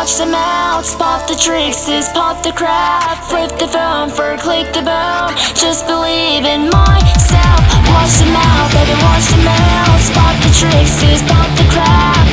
watch them out. Spot the tricksters, pop the crap. Flip the phone for click the bone. Just believe in myself. Watch them out, baby, watch them out. Spot the tricksters, pop the crap.